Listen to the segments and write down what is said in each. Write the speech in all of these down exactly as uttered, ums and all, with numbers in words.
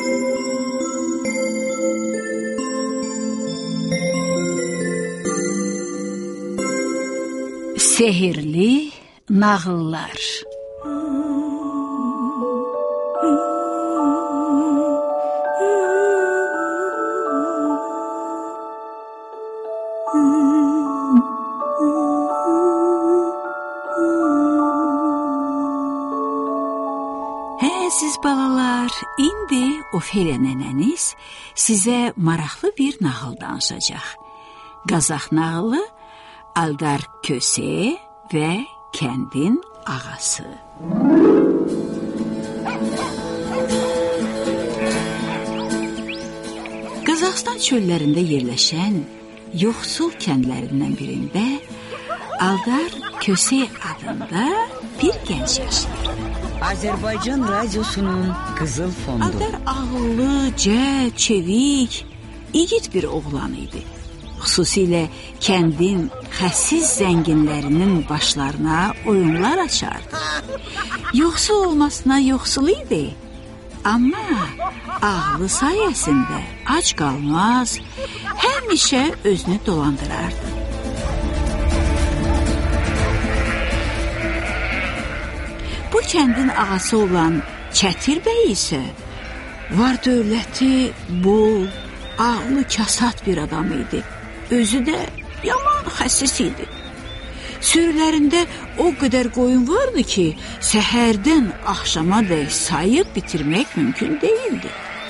Sehirli nağıllar. Hə, siz balalar, indi Ofeliya nənəniz sizə maraqlı bir nağıl danışacaq. Qazaq nağılı Aldar Köse və Kəndin Ağası. Qazaxıstan çöllərində yerləşən yoxsul kəndlərindən birində Aldar Köse adında bir gənc yaşayır. Azərbaycan radiosunun qızıl fondu. Aldar ağıllı, cəld, çevik, igid bir oğlan idi. Xüsusilə kəndin xəssiz zənginlərinin başlarına oyunlar açardı. Yoxsul olmasına yoxsul idi, amma ağlı sayəsində ac qalmaz, həmişə özünü dolandırardı. Bu kəndin ağası olan Çətir bəy isə var dövləti bol, ağlı kasat bir adam idi. Özü də yaman xəsis idi. Sürülərində o qədər qoyun vardı ki, səhərdən axşama dək sayıb bitirmək mümkün değildi.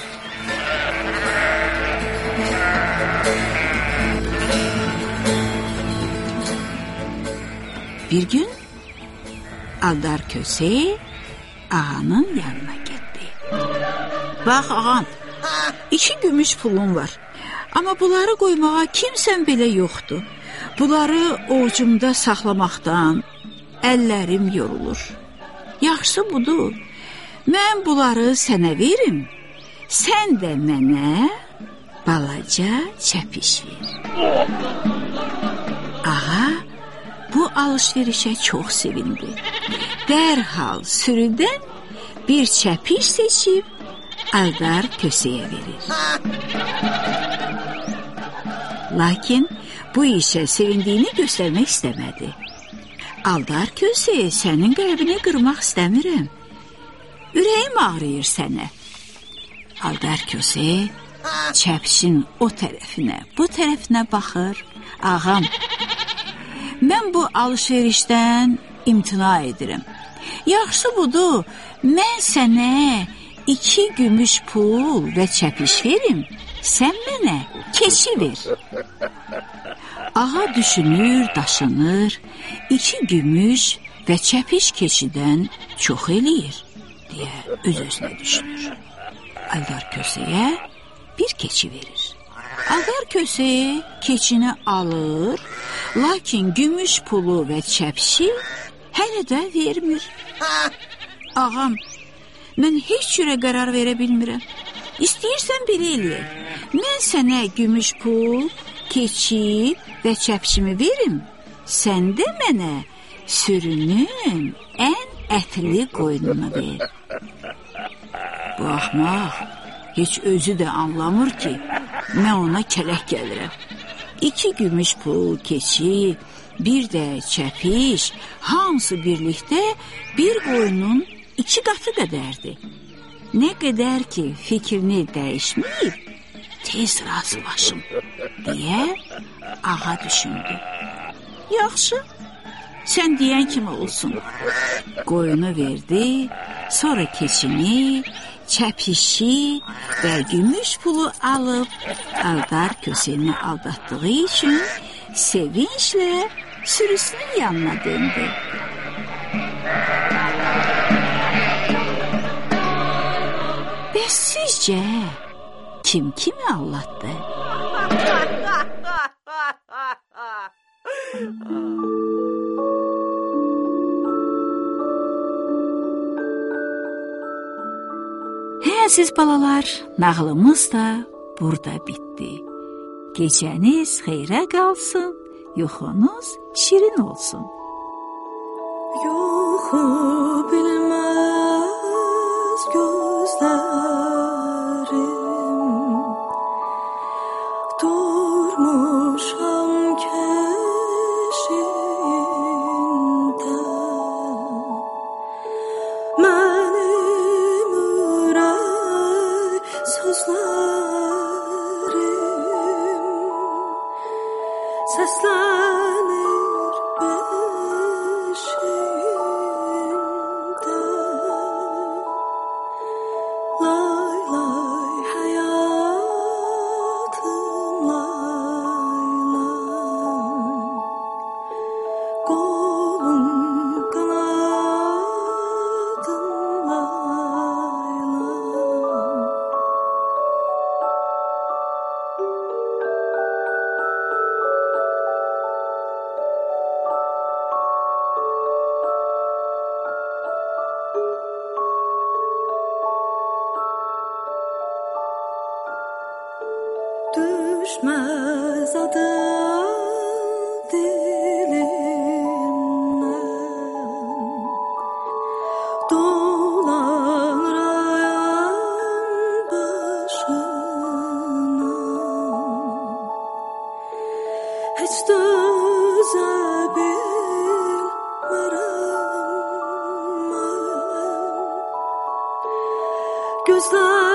Bir gün Aldar Köse ağanın yanına getdi. Bax ağam, iki gümüş pulum var. Amma bunları qoymağa kimsən belə yoxdur. Bunları ovucumda saxlamaqdan əllərim yorulur. Yaxşısı budur, mən bunları sənə verim, sən də mənə balaca çəpiş ver. Ağa bu alışverişə çox sevindi. Dərhal sürüdən bir çəpiş seçib Aldar Köseyə verir. Lakin bu işə sevindiyini göstərmək istəmədi. Aldar Köse, sənin qəlbini qırmaq istəmirəm. Ürəyim ağrıyır sənə. Aldar Köse çəpişin o tərəfinə, bu tərəfinə baxır. Ağam, mən bu alışverişdən imtina edirəm. Yaxşı budur, mən sənə iki gümüş pul və çəpiş verim, sən mənə keçi ver. Ağa düşünür, daşınır, iki gümüş və çəpiş keçidən çox eləyir, deyə öz-özünə düşünür. Aldar Köseyə bir keçi verir. Aldar Köse keçini alır, lakin gümüş pulu və çəpişi hələ də vermir. Ağam, mən heç cürə qərar verə bilmirəm. İstəyirsən belə eləyək. Mən sənə gümüş pul, keçi və çəpişimi verim. Sən də mənə sürünün ən ətli qoyununu ver. Bu axmaq heç özü də anlamır ki, mən ona kələk gəlirəm. İki gümüş pul, keçi, bir də çəpiş, hamısı birlikdə bir qoyunun iki qatı qədərdir. Nə qədər ki, fikrini dəyişməyib, tez razılaşım, deyə ağa düşündü. Yaxşı, sən deyən kimi olsun. Qoyunu verdi, sonra keçini, çəpişi və gümüş pulu alıb Aldar Köseni aldatdığı üçün sevinçlə sürüsünün yanına döndü. Bəs sizcə kim kimi aldatdı? Hə, siz balalar, nağılımız da burada bitdi. Gecəniz xeyrə qalsın, yuxunuz şirin olsun. Yuxu bilməz gözlərim, Səslənir beşiyimdə Lay lay həyatım lay lay Qolum qanadım lay lay Düşməz adım dilimdən Dolanır ayağım başından Heç dözə bilmərəm mən Gözlər